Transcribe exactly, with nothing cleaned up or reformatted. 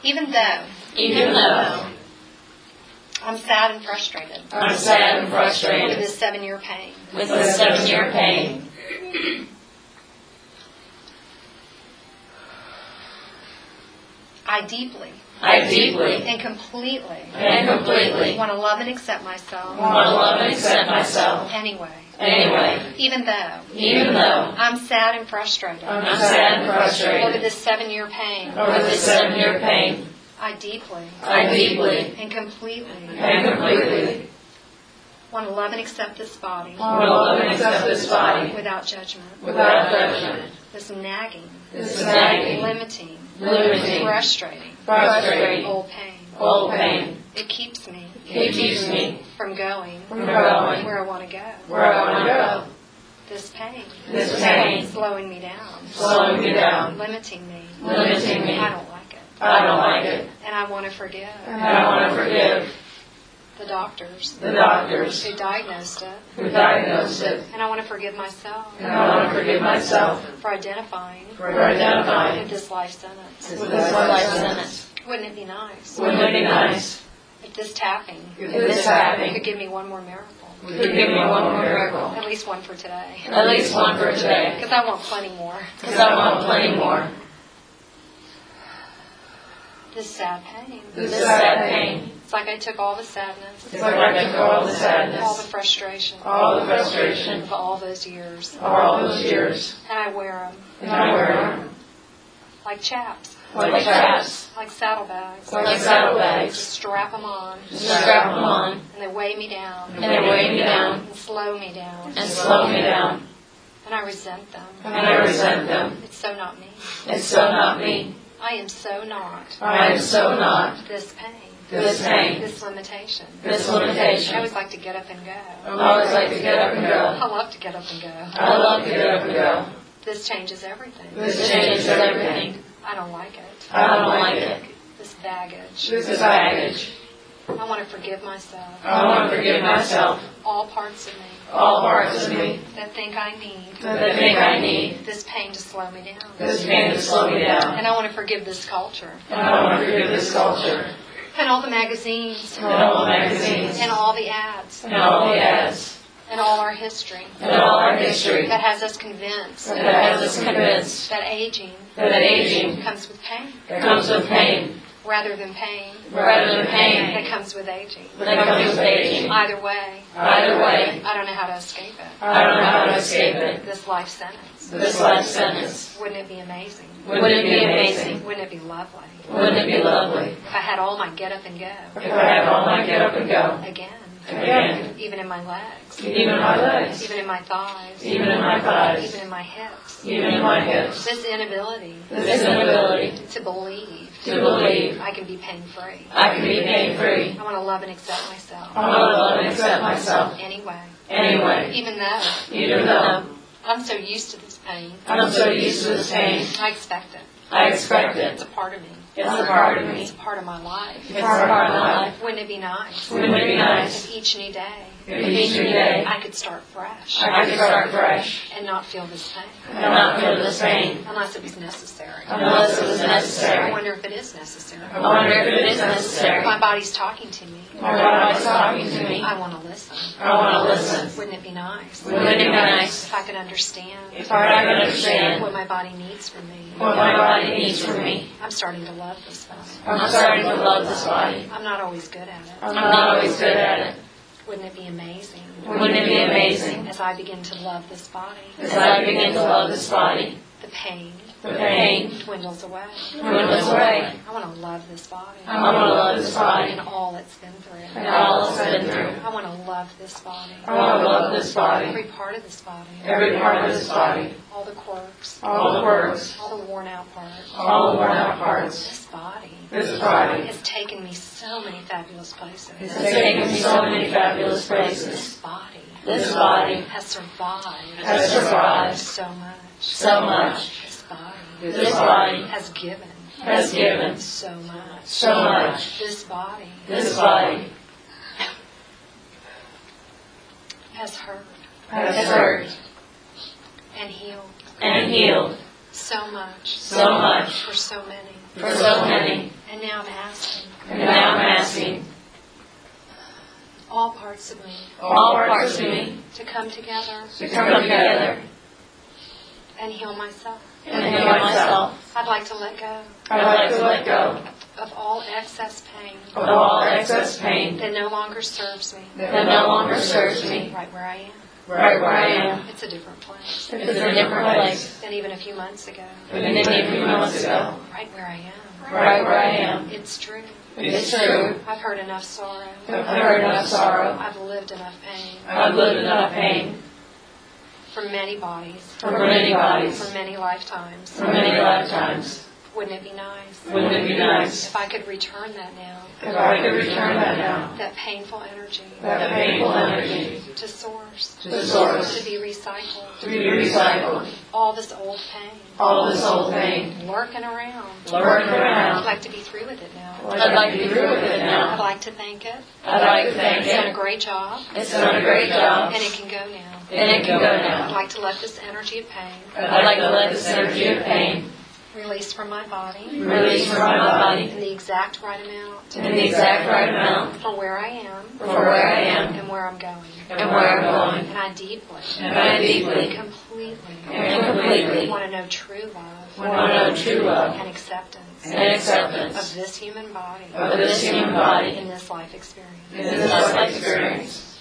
Even though, even though I'm sad and frustrated I'm sad and with frustrated this seven-year pain, with this seven-year pain, I deeply I deeply and completely and completely want to love and accept myself want to love and accept myself anyway. anyway, Even though even though I'm sad and frustrated I'm sad and over frustrated this seven-year pain, over this seven-year pain, I deeply I deeply and completely and completely want to love and accept this body want to love and accept this body without judgment, without judgment, this nagging, this nagging, limiting, limiting, frustrating, frustrating, old pain. old pain. It keeps me It keeps me from going from going where I want to go. where I want to go. This pain, This pain slowing me down, slowing me down, limiting me. limiting me. I don't like it. I don't like it. And I want to forgive And I want to forgive the doctors the doctors who diagnosed it. who diagnosed it. And I want to forgive myself And I want to forgive myself for identifying for identifying with this life sentence. with this life sentence. Wouldn't it be nice Wouldn't it be nice if this tapping if this tapping could give me one more miracle? could give me one more miracle? At least one for today. At least one for today. Because I want plenty more. Because I want plenty more. This sad pain. This sad pain. It's like I took all the sadness, It's like I took all the all the sadness, frustration, all the frustration of all those years, of all those years, and I wear them and I wear them like chaps, like chaps, like saddlebags. like saddlebags. Just strap them on, Just strap them on, and they weigh me down, and they weigh me down, and slow me down, and slow me down, and I resent them. and I resent them. It's so not me. It's so not me. I am so not I am so not this pain, this pain, this limitation. this I limitation. always like to get up and go. I always like to get up and I go. love to get up and go. I love to get up and go. This changes everything. This changes everything. I don't like it. I don't like it. This baggage. This is baggage. I want to forgive myself. I want to forgive myself, All parts of me all parts of me that think I need that think I need this pain to slow me down. this pain to slow me down. And I want to forgive this culture. And I want to forgive this culture, And all the magazines. and all the magazines, And all the ads. and all the ads, And all our history. and all our history That has us convinced that has us convinced that aging that aging comes with pain. comes with pain Rather than pain rather than pain that comes with aging. that comes with aging. Either way, Either way, I don't know how to escape it. I don't know how to escape it. This life sentence. This life sentence. Wouldn't it be amazing? Wouldn't it be amazing? Wouldn't it be lovely? Wouldn't it be lovely If I had all my get up and go if I had all my get up and go again, again, even in my legs, even in my legs, even in my thighs, even in my thighs, even in my hips. even in my hips. This inability This inability to believe to believe I can be pain free. I can be pain free. I want to love and accept myself I want to love and accept myself anyway, anyway, even though even though I'm so used to this pain. I'm so used to this pain. I expect it. I expect It's it. a part of me. It's a part of me. It's a part of my life. It's a part of my life. Wouldn't it be nice Wouldn't it be nice if each new day if each new day I could start fresh I could start fresh and not feel this pain and not feel this pain unless it was necessary? unless it was I necessary? wonder if it is necessary. I wonder if it is necessary. My body's talking to me. My body's talking to me. I want to listen. I want to listen. Wouldn't it be nice Wouldn't it be nice if I could understand if I could understand what my body needs from me? what my body needs from me? I'm starting to love this body. I'm starting to love this body. I'm not always good at it. I'm not always good at it. Wouldn't it be amazing Wouldn't it be amazing as I begin to love this body? as I begin to love this body? The pain The pain dwindles away. dwindles away. I want to love this body I want to love this body and all it's been through. and all it's been through. I want to love this body. I want to love this body, Every part of this body. every part of this body, All the quirks. all the quirks, All the worn out parts. all the worn out parts. This body This body has taken me so many fabulous places. has taken me so many fabulous places. This body This body has survived has survived so much. so much. This body This body has given has given so much. so much. This body This body has hurt has hurt and healed and healed so much so much for so many. for so many. And now now I'm asking And now I'm asking all parts of me all parts of me to come together to come together and heal myself. and heal myself. I'd like to let go I'd like to let go of all excess pain of all excess pain that no longer serves me that no longer serves me right where I am. right where I am. It's a different place It's a different place than even a few months ago, than even a few months ago. right where I am. Right where I am. It's true. It's true. I've heard enough sorrow. I've heard enough sorrow. I've lived enough pain I've lived enough pain for many bodies, for many for bodies, many lifetimes. for many lifetimes. Wouldn't it be nice Wouldn't it be nice if I could return that now, if I could return that now? that painful energy That painful energy to source, to source, to be recycled, to be recycled. all this old pain All this old pain lurking around. lurking I'd around. like to be through with it now. I'd like to be through with it I'd now. like to thank it. I'd like to thank It's done a it. great job, It's done a great job, and it can go now. and it can go I'd now. like to let this energy of pain I'd like to let this energy of pain release from my body release from my body in the exact right amount in the exact right amount for where I am for where I am and where I'm going. and where I'm going. And I deeply And I and deeply completely and completely want to know true love want to know true love and acceptance and of acceptance this human body of this human body in this life experience. in this life experience.